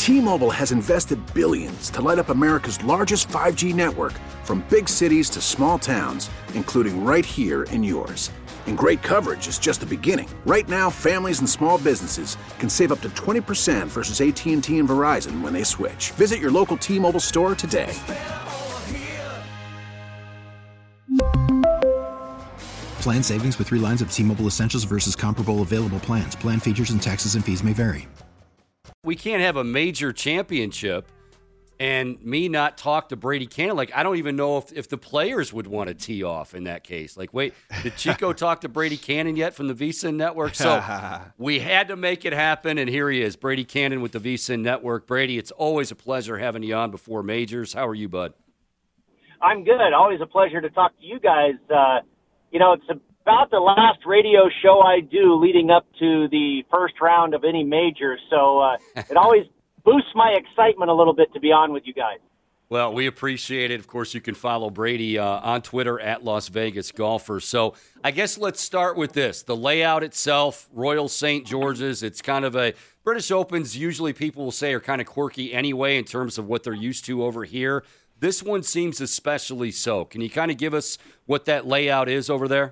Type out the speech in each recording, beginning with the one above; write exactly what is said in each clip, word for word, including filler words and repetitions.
T-Mobile has invested billions to light up America's largest five G network, from big cities to small towns, including right here in yours. And great coverage is just the beginning. Right now, families and small businesses can save up to twenty percent versus A T and T and Verizon when they switch. Visit your local T-Mobile store today. Plan savings with three lines of T-Mobile Essentials versus comparable available plans. Plan features and taxes and fees may vary. We can't have a major championship and me not talk to Brady Cannon. Like, I don't even know if, if the players would want to tee off in that case. Like, wait, did Chico talk to Brady Cannon yet from the VSiN Network? So we had to make it happen, and here he is, Brady Cannon with the VSiN Network. Brady, it's always a pleasure having you on before majors. How are you, bud? I'm good. Always a pleasure to talk to you guys. Uh, you know, it's about the last radio show I do leading up to the first round of any major, so uh, it always boosts my excitement a little bit to be on with you guys. Well, we appreciate it. Of course, you can follow Brady uh, on Twitter at Las Vegas Golfer. So I guess let's start with this. The layout itself, Royal Saint George's, it's kind of a – British Opens usually people will say are kind of quirky anyway in terms of what they're used to over here. This one seems especially so. Can you kind of give us what that layout is over there?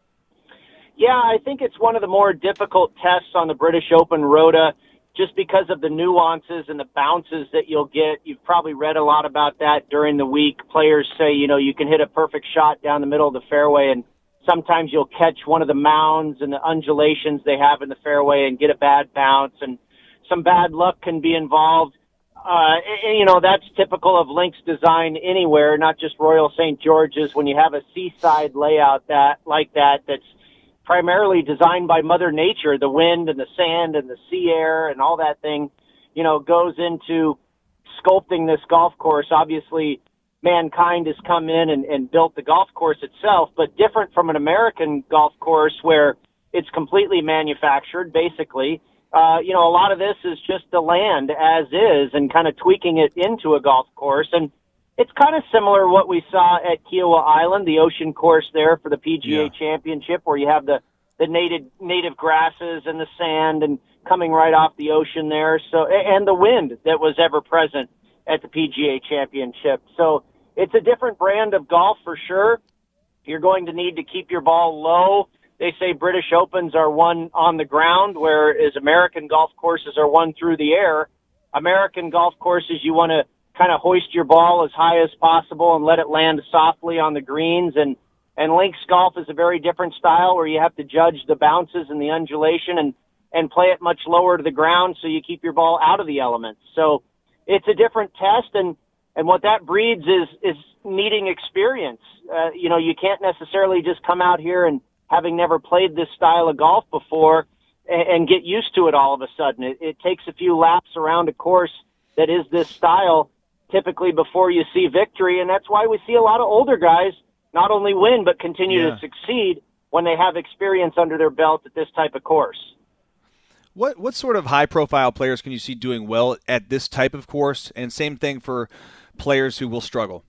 Yeah, I think it's one of the more difficult tests on the British Open Rota just because of the nuances and the bounces that you'll get. You've probably read a lot about that during the week. Players say, you know, you can hit a perfect shot down the middle of the fairway, and sometimes you'll catch one of the mounds and the undulations they have in the fairway and get a bad bounce, and some bad luck can be involved. Uh, and, you know, that's typical of links design anywhere, not just Royal Saint George's. When you have a seaside layout that like that, that's primarily designed by Mother Nature, the wind and the sand and the sea air and all that thing, you know, goes into sculpting this golf course. Obviously, mankind has come in and, and built the golf course itself, but different from an American golf course where it's completely manufactured, basically. Uh, you know, a lot of this is just the land as is and kind of tweaking it into a golf course. And it's kind of similar to what we saw at Kiowa Island, the ocean course there for the P G A yeah. Championship, where you have the, the native native grasses and the sand and coming right off the ocean there. So, and the wind that was ever present at the P G A Championship. So it's a different brand of golf for sure. You're going to need to keep your ball low. They say British Opens are won on the ground, whereas American golf courses are won through the air. American golf courses, you want to kind of hoist your ball as high as possible and let it land softly on the greens. And, and links golf is a very different style where you have to judge the bounces and the undulation and, and play it much lower to the ground so you keep your ball out of the elements. So it's a different test, and, and what that breeds is, is needing experience. Uh, you know, you can't necessarily just come out here and having never played this style of golf before and, and get used to it all of a sudden. It, it takes a few laps around a course that is this style typically before you see victory, and that's why we see a lot of older guys not only win but continue yeah. to succeed when they have experience under their belt at this type of course. What what sort of high-profile players can you see doing well at this type of course, and same thing for players who will struggle?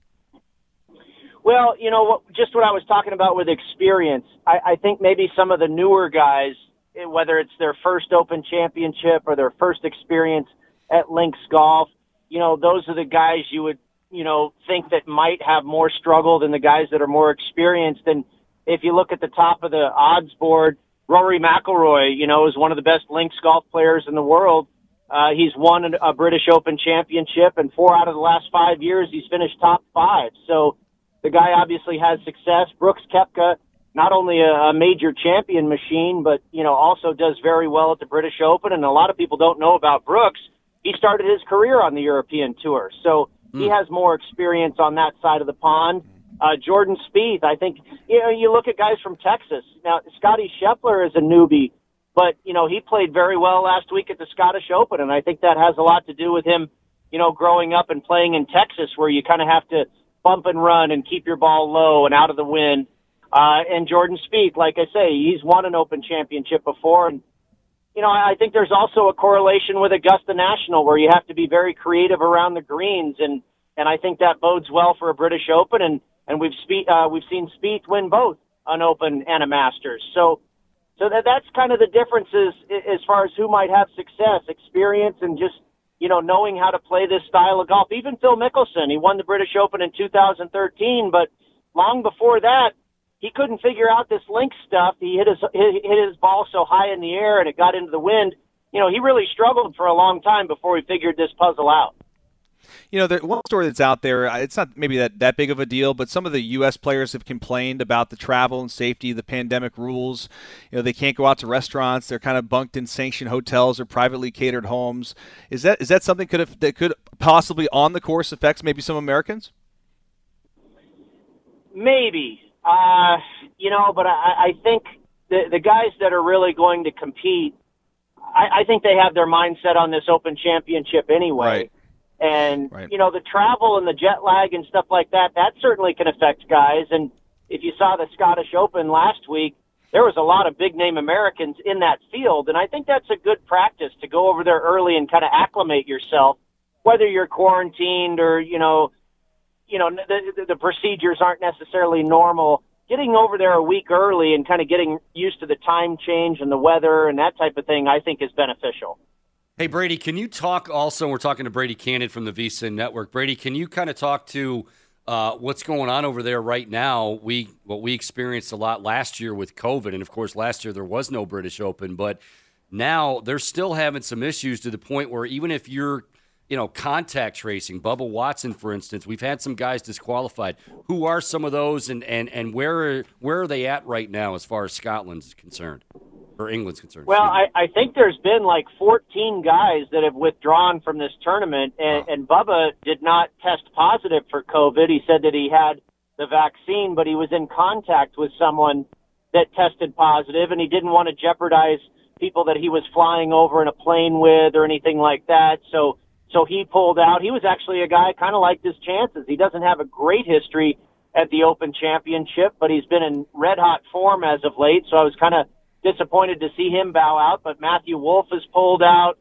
Well, you know, what, just what I was talking about with experience, I, I think maybe some of the newer guys, whether it's their first Open Championship or their first experience at links golf, you know, those are the guys you would, you know, think that might have more struggle than the guys that are more experienced. And if you look at the top of the odds board, Rory McIlroy, you know, is one of the best links golf players in the world. Uh, he's won a British Open Championship, and four out of the last five years he's finished top five. So the guy obviously has success. Brooks Koepka, not only a, a major champion machine, but, you know, also does very well at the British Open. And a lot of people don't know about Brooks. He started his career on the European Tour, so he has more experience on that side of the pond. Uh, Jordan Spieth, I think, you know, you look at guys from Texas. Now, Scotty Scheffler is a newbie, but, you know, he played very well last week at the Scottish Open, and I think that has a lot to do with him, you know, growing up and playing in Texas, where you kind of have to bump and run and keep your ball low and out of the wind. Uh, and Jordan Spieth, like I say, he's won an Open Championship before, and you know, I think there's also a correlation with Augusta National where you have to be very creative around the greens, and, and I think that bodes well for a British Open, and, and we've spe- uh, we've seen Spieth win both an Open and a Masters. So so that that's kind of the differences as far as who might have success, experience, and just you know, knowing how to play this style of golf. Even Phil Mickelson, he won the British Open in two thousand thirteen, but long before that, he couldn't figure out this link stuff. He hit his hit his ball so high in the air and it got into the wind. You know, he really struggled for a long time before he figured this puzzle out. You know, there, one story that's out there, it's not maybe that, that big of a deal, but some of the U S players have complained about the travel and safety, the pandemic rules. You know, they can't go out to restaurants. They're kind of bunked in sanctioned hotels or privately catered homes. Is that is that something could have, that could possibly on the course affect maybe some Americans? Maybe. Uh, you know, but I, I think the, the guys that are really going to compete, I, I think they have their mindset on this Open Championship anyway. Right. And, right. you know, the travel and the jet lag and stuff like that, that certainly can affect guys. And if you saw the Scottish Open last week, there was a lot of big-name Americans in that field. And I think that's a good practice to go over there early and kind of acclimate yourself, whether you're quarantined or, you know, you know, the, the, the procedures aren't necessarily normal. Getting over there a week early and kind of getting used to the time change and the weather and that type of thing, I think is beneficial. Hey, Brady, can you talk also, we're talking to Brady Cannon from the VSiN Network. Brady, can you kind of talk to uh, what's going on over there right now? We What we experienced a lot last year with COVID, and, of course, last year there was no British Open, but now they're still having some issues to the point where even if you're, you know, contact tracing, Bubba Watson, for instance, we've had some guys disqualified. Who are some of those, and, and, and where, are, where are they at right now as far as Scotland's concerned? Or England's concerned. Well, I, I think there's been like fourteen guys that have withdrawn from this tournament, and, wow. and Bubba did not test positive for COVID. He said that he had the vaccine, but he was in contact with someone that tested positive, and he didn't want to jeopardize people that he was flying over in a plane with or anything like that. So, so he pulled out. He was actually a guy kind of liked his chances. He doesn't have a great history at the Open Championship, but he's been in red-hot form as of late, so I was kind of disappointed to see him bow out, but Matthew Wolff has pulled out.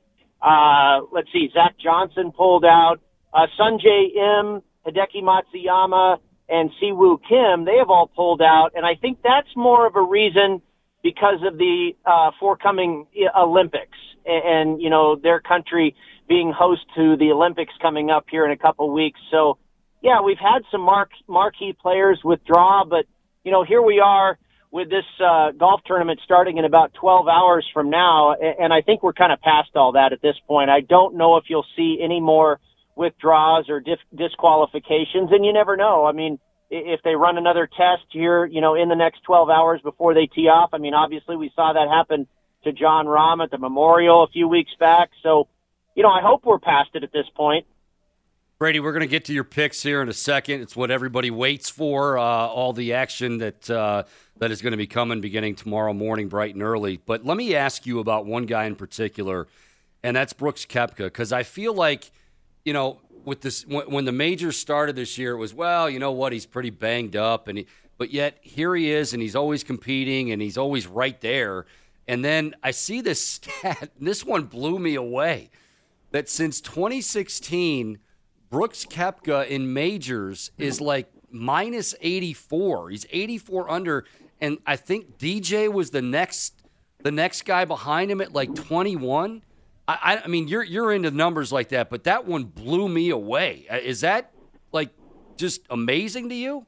Uh, let's see, Zach Johnson pulled out. Uh, Sungjae Im, Hideki Matsuyama, and Siwoo Kim, they have all pulled out, and I think that's more of a reason because of the uh, forthcoming Olympics and, and, you know, their country being host to the Olympics coming up here in a couple weeks. So, yeah, we've had some mark, marquee players withdraw, but, you know, here we are with this uh, golf tournament starting in about twelve hours from now, and I think we're kind of past all that at this point. I don't know if you'll see any more withdrawals or dis- disqualifications, and you never know. I mean, if they run another test here, you know, in the next twelve hours before they tee off, I mean, obviously we saw that happen to Jon Rahm at the Memorial a few weeks back. So, you know, I hope we're past it at this point. Brady, we're going to get to your picks here in a second. It's what everybody waits for, uh, all the action that uh, that is going to be coming beginning tomorrow morning bright and early. But let me ask you about one guy in particular, and that's Brooks Koepka, because I feel like, you know, with this when, when the majors started this year, it was, well, you know what, he's pretty banged up, and he, but yet here he is, and he's always competing, and he's always right there. And then I see this stat, and this one blew me away, that since twenty sixteen – Brooks Koepka in majors is like minus eighty-four. He's eighty-four under, and I think D J was the next the next guy behind him at like twenty-one. I, I mean, you're you're into numbers like that, but that one blew me away. Is that like just amazing to you?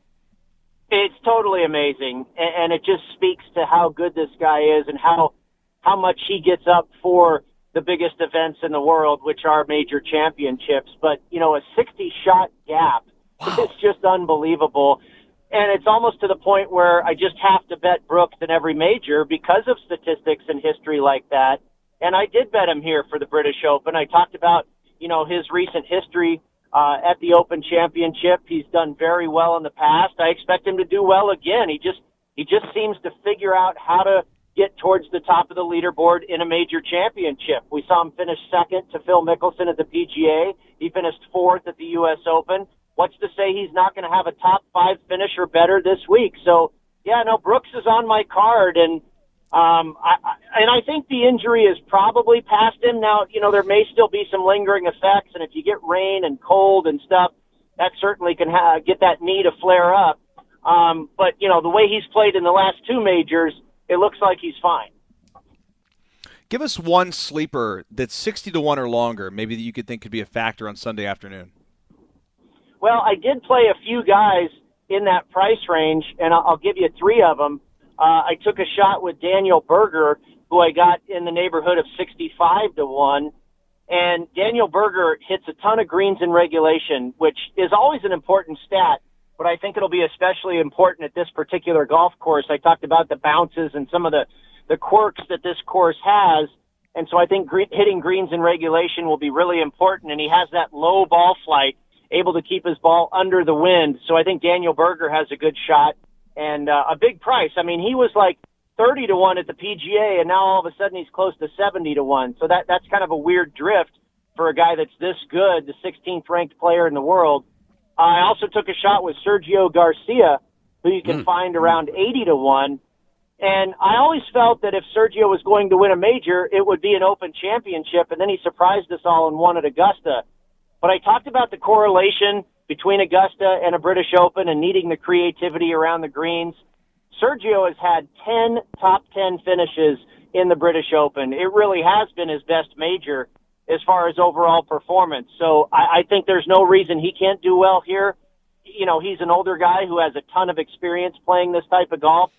It's totally amazing, and it just speaks to how good this guy is and how how much he gets up for the biggest events in the world, which are major championships. But, you know, a sixty-shot gap wow. is just unbelievable. And it's almost to the point where I just have to bet Brooks in every major because of statistics and history like that. And I did bet him here for the British Open. I talked about, you know, his recent history uh, at the Open Championship. He's done very well in the past. I expect him to do well again. He just he just seems to figure out how to get towards the top of the leaderboard in a major championship. We saw him finish second to Phil Mickelson at the P G A. He finished fourth at the U S Open. What's to say he's not going to have a top five finish or better this week? So, yeah, no, Brooks is on my card, and um, I, I, and I think the injury is probably past him. Now, you know, there may still be some lingering effects, and if you get rain and cold and stuff, that certainly can ha- get that knee to flare up. Um, but, you know, the way he's played in the last two majors, it looks like he's fine. Give us one sleeper that's sixty to one or longer, maybe that you could think could be a factor on Sunday afternoon. Well, I did play a few guys in that price range, and I'll, I'll give you three of them. Uh, I took a shot with Daniel Berger, who I got in the neighborhood of sixty-five to one. And Daniel Berger hits a ton of greens in regulation, which is always an important stat, but I think it'll be especially important at this particular golf course. I talked about the bounces and some of the, the quirks that this course has, and so I think gre- hitting greens in regulation will be really important, and he has that low ball flight, able to keep his ball under the wind. So I think Daniel Berger has a good shot and uh, a big price. I mean, he was like thirty to one at the P G A, and now all of a sudden he's close to seventy to one. So that that's kind of a weird drift for a guy that's this good, the sixteenth ranked player in the world. I also took a shot with Sergio Garcia, who you can mm. find around eighty to one. And I always felt that if Sergio was going to win a major, it would be an Open Championship, and then he surprised us all and won at Augusta. But I talked about the correlation between Augusta and a British Open and needing the creativity around the greens. Sergio has had ten top ten finishes in the British Open. It really has been his best major as far as overall performance. So I, I think there's no reason he can't do well here. You know, he's an older guy who has a ton of experience playing this type of golf.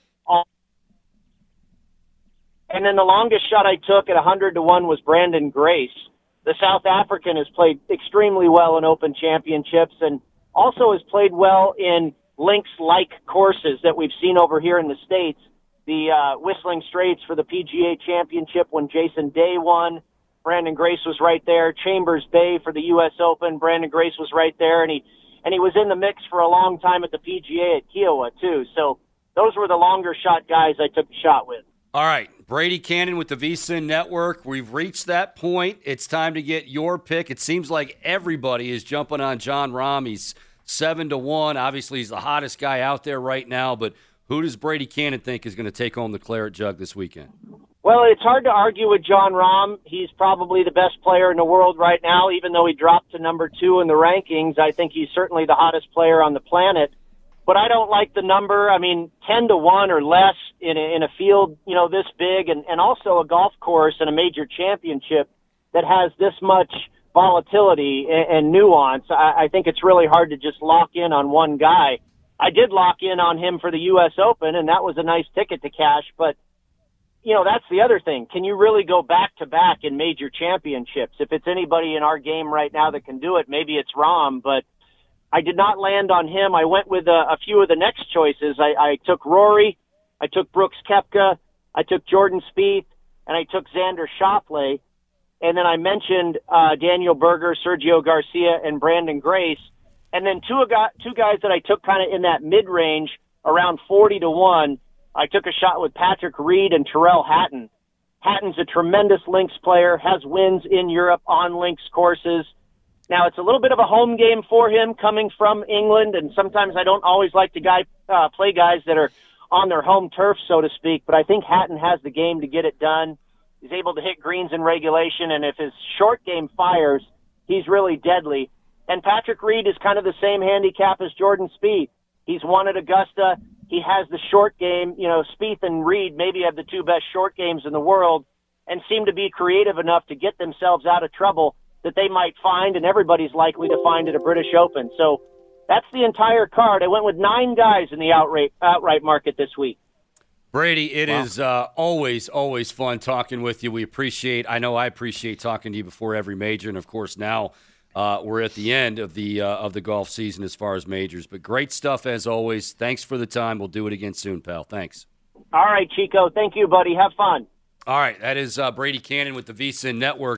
And then the longest shot I took at one hundred to one was Brandon Grace. The South African has played extremely well in Open Championships and also has played well in links-like courses that we've seen over here in the States. The uh, Whistling Straits for the P G A Championship when Jason Day won. Brandon Grace was right there. Chambers Bay for the U S Open. Brandon Grace was right there, and he and he was in the mix for a long time at the P G A at Kiowa, too. So those were the longer shot guys I took a shot with. All right, Brady Kannon with the V S I N Network. We've reached that point. It's time to get your pick. It seems like everybody is jumping on Jon Rahm. He's seven to one. Obviously, he's the hottest guy out there right now, but who does Brady Kannon think is going to take home the Claret Jug this weekend? Well, it's hard to argue with Jon Rahm. He's probably the best player in the world right now, even though he dropped to number two in the rankings. I think he's certainly the hottest player on the planet. But I don't like the number. I mean, ten to one or less in a, in a field, you know, this big, and, and also a golf course and a major championship that has this much volatility and, and nuance. I, I think it's really hard to just lock in on one guy. I did lock in on him for the U S Open, and that was a nice ticket to cash. But, you know, that's the other thing. Can you really go back-to-back in major championships? If it's anybody in our game right now that can do it, maybe it's Rahm, but I did not land on him. I went with a, a few of the next choices. I, I took Rory, I took Brooks Koepka, I took Jordan Spieth, and I took Xander Schauffele. And then I mentioned uh, Daniel Berger, Sergio Garcia, and Brandon Grace. And then two, two guys that I took kind of in that mid-range, around forty to one. I took a shot with Patrick Reed and Tyrrell Hatton. Hatton's a tremendous links player, has wins in Europe on links courses. Now, it's a little bit of a home game for him coming from England, and sometimes I don't always like to guy, uh, play guys that are on their home turf, so to speak, but I think Hatton has the game to get it done. He's able to hit greens in regulation, and if his short game fires, he's really deadly. And Patrick Reed is kind of the same handicap as Jordan Spieth. He's won at Augusta. He has the short game. You know, Spieth and Reed maybe have the two best short games in the world and seem to be creative enough to get themselves out of trouble that they might find, and everybody's likely to find at a British Open. So that's the entire card. I went with nine guys in the outright, outright market this week. Brady, it wow. is uh, always, always fun talking with you. We appreciate, I know I appreciate talking to you before every major, and of course now uh, we're at the end of the uh, of the golf season as far as majors. But great stuff as always. Thanks for the time. We'll do it again soon, pal. Thanks. All right, Chico. Thank you, buddy. Have fun. All right, that is uh, Brady Kannon with the V S I N Network.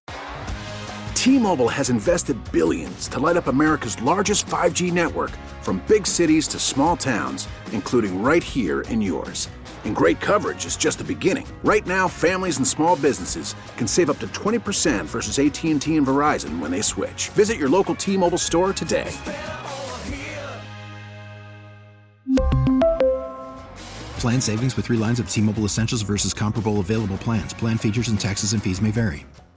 T-Mobile has invested billions to light up America's largest five G network, from big cities to small towns, including right here in yours. And great coverage is just the beginning. Right now, families and small businesses can save up to twenty percent versus A T and T and Verizon when they switch. Visit your local T-Mobile store today. Plan savings with three lines of T-Mobile Essentials versus comparable available plans. Plan features and taxes and fees may vary.